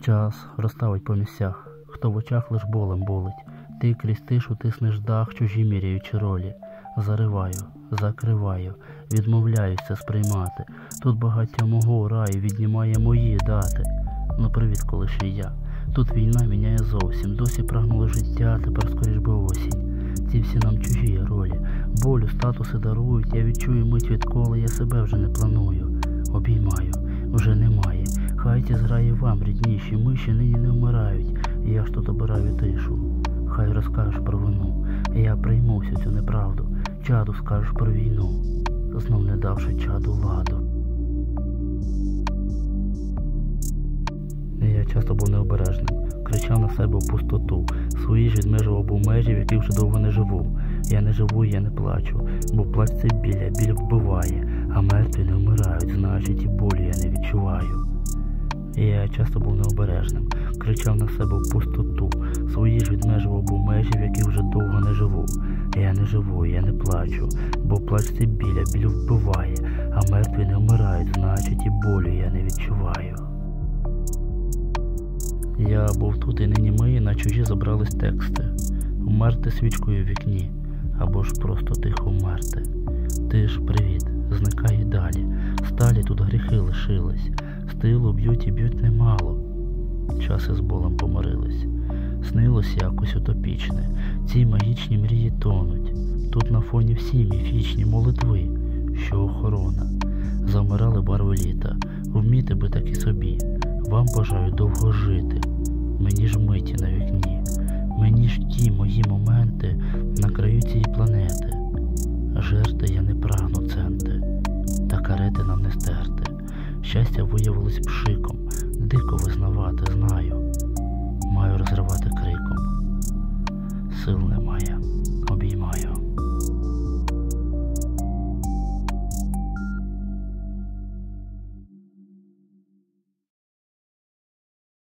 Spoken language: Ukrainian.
Час розставить по місцях, хто в очах лиш болем болить. Ти крізь тишу тиснеш дах, чужі міряючи ролі. Зариваю, закриваю, відмовляюся сприймати. Тут багаття мого раю віднімає мої дати. Ну привіт, колишній я. Тут війна міняє зовсім. Досі прагнуло життя, тепер скоріш би осінь. Ці всі нам чужі ролі. Болю, статуси дарують. Я відчую мить, відколи я себе вже не планую. Обіймаю, вже немає. Хай ті зграє вам, рідніші. Миші нині не вмирають. Я ж тут обираю тишу. Хай розкажеш про вину. Я прийму всю цю неправду. Чаду скажеш про війну, знов не давши чаду ладу. Я часто був необережним, кричав на себе в пустоту. Свої ж відмежував був межі, в яких вже довго не живу. Я не живу, я не плачу, бо плач це біль вбиває. А мертві не вмирають, значить і болю я не відчуваю. Я часто був необережним, кричав на себе в пустоту. Свої ж відмежував був межі, в яких вже довго не живу. Я не живу, я не плачу, бо плач це біль вбиває. А мертві не вмирають, значить і болю я не відчуваю. Я був тут і не німий, на чужі забрались тексти. Вмерти свічкою в вікні, або ж просто тихо вмерти. Ти ж привіт, зникай і далі. Сталі тут гріхи лишились. З тилу б'ють і б'ють немало. Часи з болем помирились. Снилось якось утопічне. Ці магічні мрії тонуть. Тут на фоні всі міфічні молитви, що охорона. Завмирали барви літа. Вміти би таки собі. Вам бажаю довго жити. Мені ж миті на вікні. Мені ж ті мої моменти на краю цієї планети. Жерти я не прагну центи, та карети нам не стерти. Щастя виявилось пшиком, дико визнавати знаю. Маю розривати криком. Сил немає.